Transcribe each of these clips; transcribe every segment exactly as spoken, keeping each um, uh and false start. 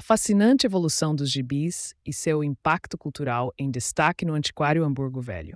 A fascinante evolução dos gibis e seu impacto cultural em destaque no Antiquário Hamburgo Velho.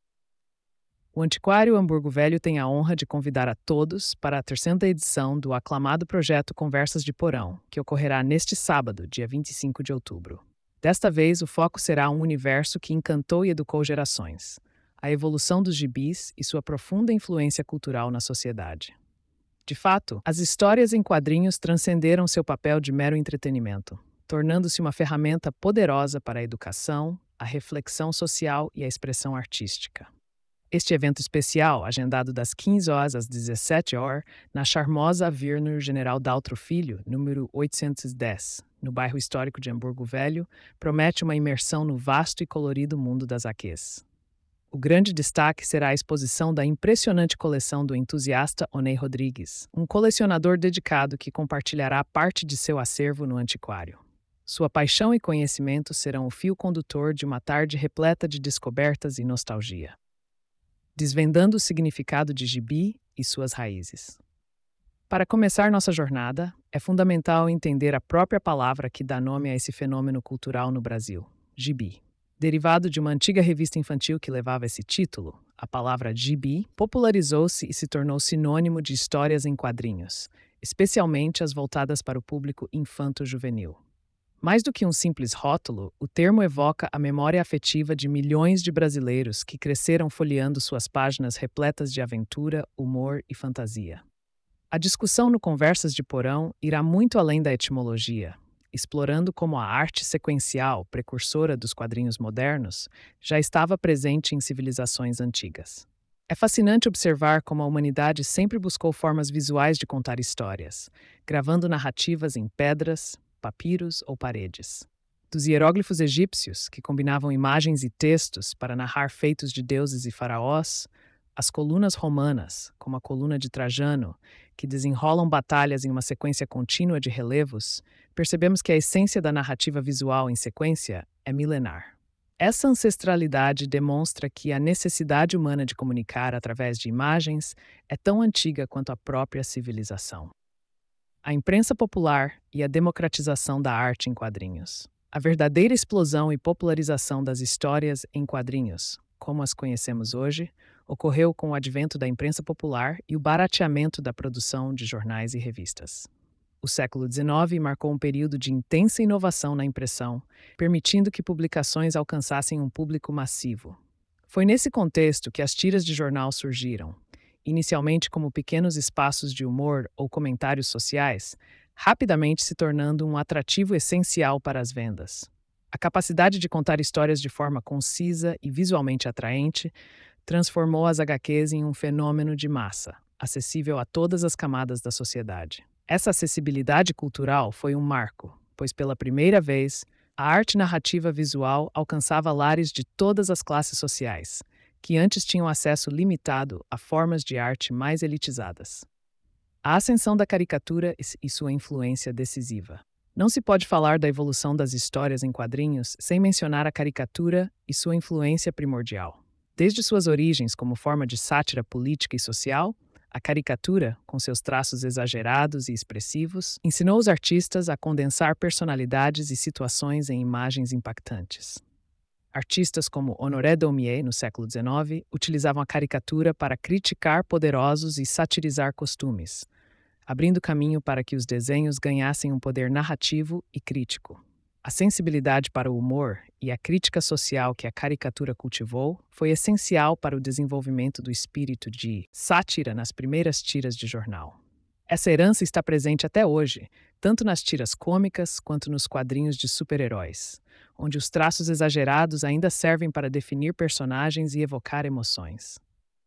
O Antiquário Hamburgo Velho tem a honra de convidar a todos para a terceira edição do aclamado projeto Conversas de Porão, que ocorrerá neste sábado, dia vinte e cinco de outubro. Desta vez, o foco será um universo que encantou e educou gerações: a evolução dos gibis e sua profunda influência cultural na sociedade. De fato, as histórias em quadrinhos transcenderam seu papel de mero entretenimento, tornando-se uma ferramenta poderosa para a educação, a reflexão social e a expressão artística. Este evento especial, agendado das quinze horas às dezessete horas, na charmosa Avenida General Daltro Filho, número oitocentos e dez, no bairro histórico de Hamburgo Velho, promete uma imersão no vasto e colorido mundo das haquês. O grande destaque será a exposição da impressionante coleção do entusiasta Oney Rodrigues, um colecionador dedicado que compartilhará parte de seu acervo no antiquário. Sua paixão e conhecimento serão o fio condutor de uma tarde repleta de descobertas e nostalgia, desvendando o significado de gibi e suas raízes. Para começar nossa jornada, é fundamental entender a própria palavra que dá nome a esse fenômeno cultural no Brasil: gibi. Derivado de uma antiga revista infantil que levava esse título, a palavra gibi popularizou-se e se tornou sinônimo de histórias em quadrinhos, especialmente as voltadas para o público infanto-juvenil. Mais do que um simples rótulo, o termo evoca a memória afetiva de milhões de brasileiros que cresceram folheando suas páginas repletas de aventura, humor e fantasia. A discussão no Conversas de Porão irá muito além da etimologia, explorando como a arte sequencial, precursora dos quadrinhos modernos, já estava presente em civilizações antigas. É fascinante observar como a humanidade sempre buscou formas visuais de contar histórias, gravando narrativas em pedras, papiros ou paredes. Dos hieróglifos egípcios, que combinavam imagens e textos para narrar feitos de deuses e faraós, as colunas romanas, como a coluna de Trajano, que desenrolam batalhas em uma sequência contínua de relevos, percebemos que a essência da narrativa visual em sequência é milenar. Essa ancestralidade demonstra que a necessidade humana de comunicar através de imagens é tão antiga quanto a própria civilização. A imprensa popular e a democratização da arte em quadrinhos. A verdadeira explosão e popularização das histórias em quadrinhos, como as conhecemos hoje, ocorreu com o advento da imprensa popular e o barateamento da produção de jornais e revistas. O século dezenove marcou um período de intensa inovação na impressão, permitindo que publicações alcançassem um público massivo. Foi nesse contexto que as tiras de jornal surgiram, inicialmente como pequenos espaços de humor ou comentários sociais, rapidamente se tornando um atrativo essencial para as vendas. A capacidade de contar histórias de forma concisa e visualmente atraente transformou as agá quês em um fenômeno de massa, acessível a todas as camadas da sociedade. Essa acessibilidade cultural foi um marco, pois pela primeira vez, a arte narrativa visual alcançava lares de todas as classes sociais, que antes tinham acesso limitado a formas de arte mais elitizadas. A ascensão da caricatura e sua influência decisiva. Não se pode falar da evolução das histórias em quadrinhos sem mencionar a caricatura e sua influência primordial. Desde suas origens como forma de sátira política e social, a caricatura, com seus traços exagerados e expressivos, ensinou os artistas a condensar personalidades e situações em imagens impactantes. Artistas como Honoré Daumier, no século dezenove, utilizavam a caricatura para criticar poderosos e satirizar costumes, abrindo caminho para que os desenhos ganhassem um poder narrativo e crítico. A sensibilidade para o humor e a crítica social que a caricatura cultivou foi essencial para o desenvolvimento do espírito de sátira nas primeiras tiras de jornal. Essa herança está presente até hoje, tanto nas tiras cômicas quanto nos quadrinhos de super-heróis, onde os traços exagerados ainda servem para definir personagens e evocar emoções.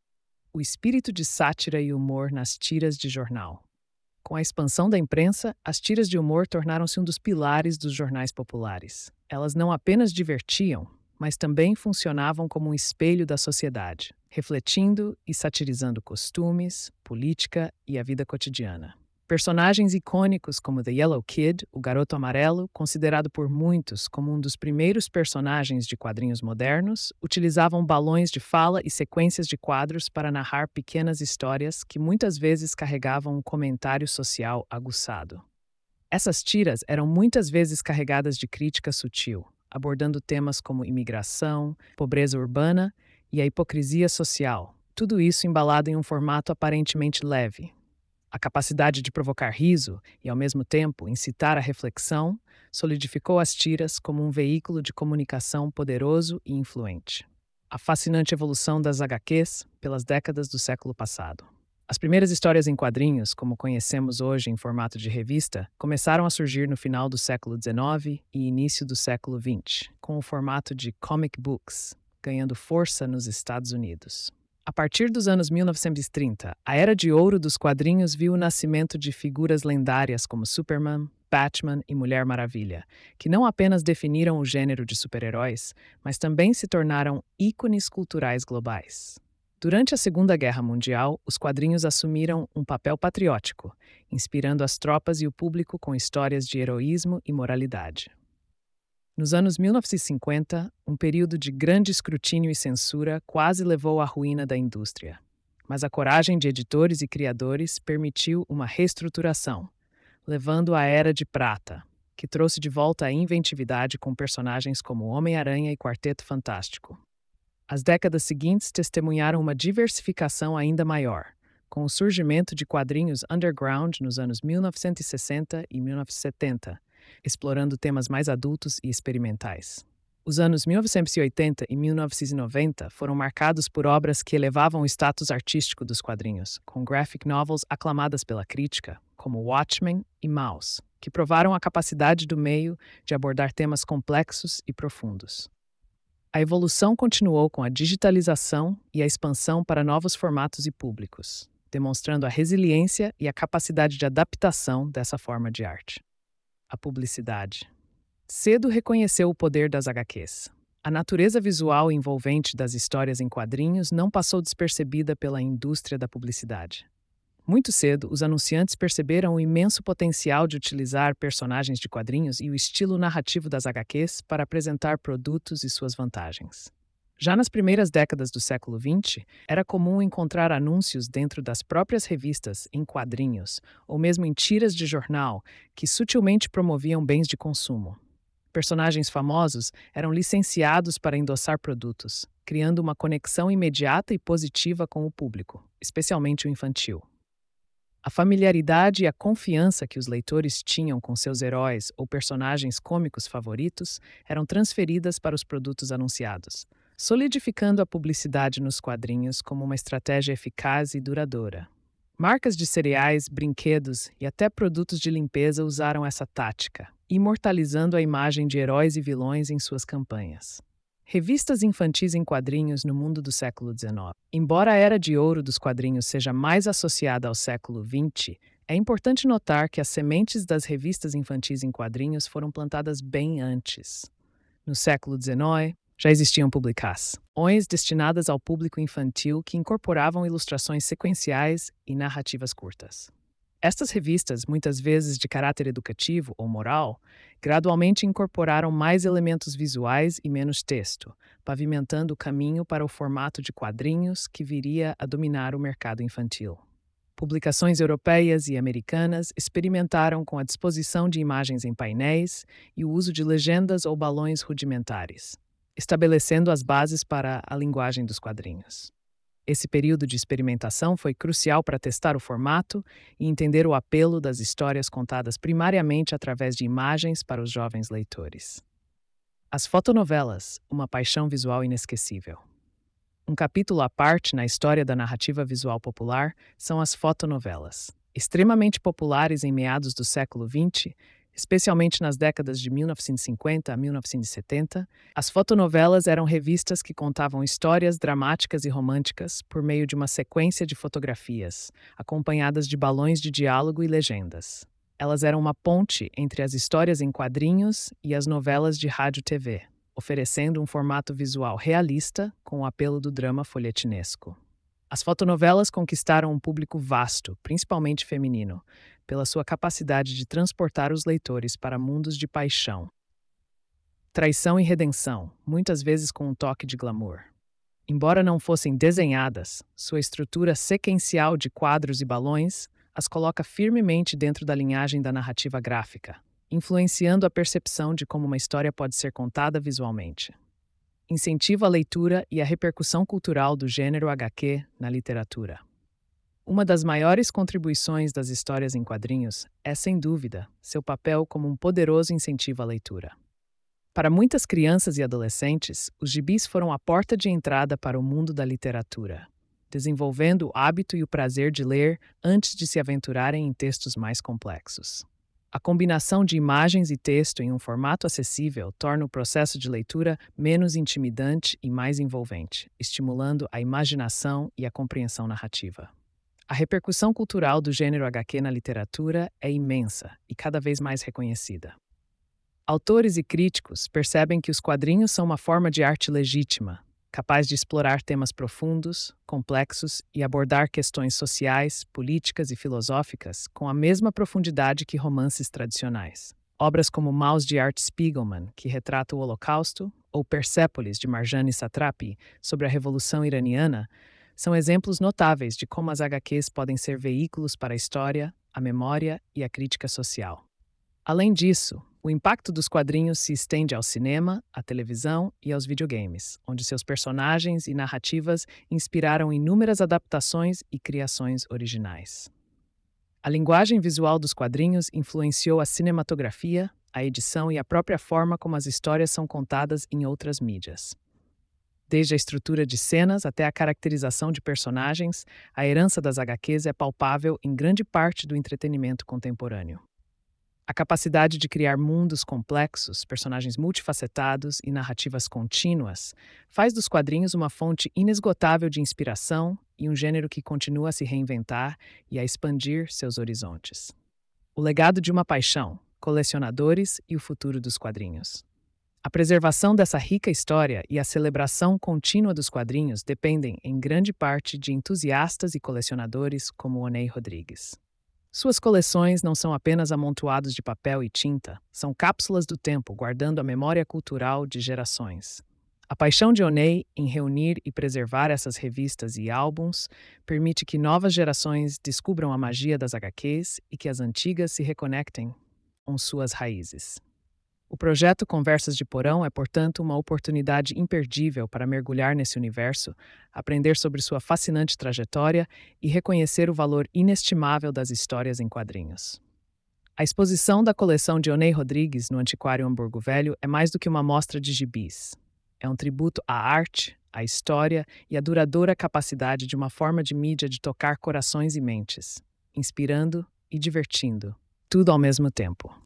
O espírito de sátira e humor nas tiras de jornal. Com a expansão da imprensa, as tiras de humor tornaram-se um dos pilares dos jornais populares. Elas não apenas divertiam, mas também funcionavam como um espelho da sociedade, refletindo e satirizando costumes, política e a vida cotidiana. Personagens icônicos como The Yellow Kid, o Garoto Amarelo, considerado por muitos como um dos primeiros personagens de quadrinhos modernos, utilizavam balões de fala e sequências de quadros para narrar pequenas histórias que muitas vezes carregavam um comentário social aguçado. Essas tiras eram muitas vezes carregadas de crítica sutil, abordando temas como imigração, pobreza urbana e a hipocrisia social, tudo isso embalado em um formato aparentemente leve. A capacidade de provocar riso e, ao mesmo tempo, incitar a reflexão solidificou as tiras como um veículo de comunicação poderoso e influente. A fascinante evolução das agá quês pelas décadas do século passado. As primeiras histórias em quadrinhos, como conhecemos hoje em formato de revista, começaram a surgir no final do século dezenove e início do século vinte, com o formato de comic books, ganhando força nos Estados Unidos. A partir dos anos mil novecentos e trinta, a era de ouro dos quadrinhos viu o nascimento de figuras lendárias como Superman, Batman e Mulher Maravilha, que não apenas definiram o gênero de super-heróis, mas também se tornaram ícones culturais globais. Durante a Segunda Guerra Mundial, os quadrinhos assumiram um papel patriótico, inspirando as tropas e o público com histórias de heroísmo e moralidade. Nos anos mil novecentos e cinquenta, um período de grande escrutínio e censura quase levou à ruína da indústria. Mas a coragem de editores e criadores permitiu uma reestruturação, levando à Era de Prata, que trouxe de volta a inventividade com personagens como Homem-Aranha e Quarteto Fantástico. As décadas seguintes testemunharam uma diversificação ainda maior, com o surgimento de quadrinhos underground nos anos mil novecentos e sessenta e mil novecentos e setenta, explorando temas mais adultos e experimentais. Os anos mil novecentos e oitenta e mil novecentos e noventa foram marcados por obras que elevavam o status artístico dos quadrinhos, com graphic novels aclamadas pela crítica, como Watchmen e Maus, que provaram a capacidade do meio de abordar temas complexos e profundos. A evolução continuou com a digitalização e a expansão para novos formatos e públicos, demonstrando a resiliência e a capacidade de adaptação dessa forma de arte. A publicidade. Cedo reconheceu o poder das agá quês. A natureza visual e envolvente das histórias em quadrinhos não passou despercebida pela indústria da publicidade. Muito cedo, os anunciantes perceberam o imenso potencial de utilizar personagens de quadrinhos e o estilo narrativo das agá quês para apresentar produtos e suas vantagens. Já nas primeiras décadas do século vinte, era comum encontrar anúncios dentro das próprias revistas em quadrinhos, ou mesmo em tiras de jornal, que sutilmente promoviam bens de consumo. Personagens famosos eram licenciados para endossar produtos, criando uma conexão imediata e positiva com o público, especialmente o infantil. A familiaridade e a confiança que os leitores tinham com seus heróis ou personagens cômicos favoritos eram transferidas para os produtos anunciados, solidificando a publicidade nos quadrinhos como uma estratégia eficaz e duradoura. Marcas de cereais, brinquedos e até produtos de limpeza usaram essa tática, imortalizando a imagem de heróis e vilões em suas campanhas. Revistas infantis em quadrinhos no mundo do século dezenove. Embora a era de ouro dos quadrinhos seja mais associada ao século vinte, é importante notar que as sementes das revistas infantis em quadrinhos foram plantadas bem antes. No século dezenove, já existiam publicações destinadas ao público infantil que incorporavam ilustrações sequenciais e narrativas curtas. Estas revistas, muitas vezes de caráter educativo ou moral, gradualmente incorporaram mais elementos visuais e menos texto, pavimentando o caminho para o formato de quadrinhos que viria a dominar o mercado infantil. Publicações europeias e americanas experimentaram com a disposição de imagens em painéis e o uso de legendas ou balões rudimentares, estabelecendo as bases para a linguagem dos quadrinhos. Esse período de experimentação foi crucial para testar o formato e entender o apelo das histórias contadas primariamente através de imagens para os jovens leitores. As fotonovelas, uma paixão visual inesquecível. Um capítulo à parte na história da narrativa visual popular são as fotonovelas. Extremamente populares em meados do século vinte, especialmente nas décadas de mil novecentos e cinquenta a mil novecentos e setenta, as fotonovelas eram revistas que contavam histórias dramáticas e românticas por meio de uma sequência de fotografias, acompanhadas de balões de diálogo e legendas. Elas eram uma ponte entre as histórias em quadrinhos e as novelas de rádio e T V, oferecendo um formato visual realista com o apelo do drama folhetinesco. As fotonovelas conquistaram um público vasto, principalmente feminino, pela sua capacidade de transportar os leitores para mundos de paixão, traição e redenção, muitas vezes com um toque de glamour. Embora não fossem desenhadas, sua estrutura sequencial de quadros e balões as coloca firmemente dentro da linhagem da narrativa gráfica, influenciando a percepção de como uma história pode ser contada visualmente. Incentiva a leitura e a repercussão cultural do gênero agá quê na literatura. Uma das maiores contribuições das histórias em quadrinhos é, sem dúvida, seu papel como um poderoso incentivo à leitura. Para muitas crianças e adolescentes, os gibis foram a porta de entrada para o mundo da literatura, desenvolvendo o hábito e o prazer de ler antes de se aventurarem em textos mais complexos. A combinação de imagens e texto em um formato acessível torna o processo de leitura menos intimidante e mais envolvente, estimulando a imaginação e a compreensão narrativa. A repercussão cultural do gênero agá quê na literatura é imensa e cada vez mais reconhecida. Autores e críticos percebem que os quadrinhos são uma forma de arte legítima, capaz de explorar temas profundos, complexos e abordar questões sociais, políticas e filosóficas com a mesma profundidade que romances tradicionais. Obras como Maus de Art Spiegelman, que retrata o Holocausto, ou Persépolis, de Marjane Satrapi, sobre a Revolução Iraniana, são exemplos notáveis de como as agá quês podem ser veículos para a história, a memória e a crítica social. Além disso, o impacto dos quadrinhos se estende ao cinema, à televisão e aos videogames, onde seus personagens e narrativas inspiraram inúmeras adaptações e criações originais. A linguagem visual dos quadrinhos influenciou a cinematografia, a edição e a própria forma como as histórias são contadas em outras mídias. Desde a estrutura de cenas até a caracterização de personagens, a herança das agá quês é palpável em grande parte do entretenimento contemporâneo. A capacidade de criar mundos complexos, personagens multifacetados e narrativas contínuas faz dos quadrinhos uma fonte inesgotável de inspiração e um gênero que continua a se reinventar e a expandir seus horizontes. O legado de uma paixão, colecionadores e o futuro dos quadrinhos. A preservação dessa rica história e a celebração contínua dos quadrinhos dependem, em grande parte, de entusiastas e colecionadores como Oney Rodrigues. Suas coleções não são apenas amontoados de papel e tinta, são cápsulas do tempo guardando a memória cultural de gerações. A paixão de Oney em reunir e preservar essas revistas e álbuns permite que novas gerações descubram a magia das agá quês e que as antigas se reconectem com suas raízes. O projeto Conversas de Porão é, portanto, uma oportunidade imperdível para mergulhar nesse universo, aprender sobre sua fascinante trajetória e reconhecer o valor inestimável das histórias em quadrinhos. A exposição da coleção de Oney Rodrigues no Antiquário Hamburgo Velho é mais do que uma mostra de gibis. É um tributo à arte, à história e à duradoura capacidade de uma forma de mídia de tocar corações e mentes, inspirando e divertindo, tudo ao mesmo tempo.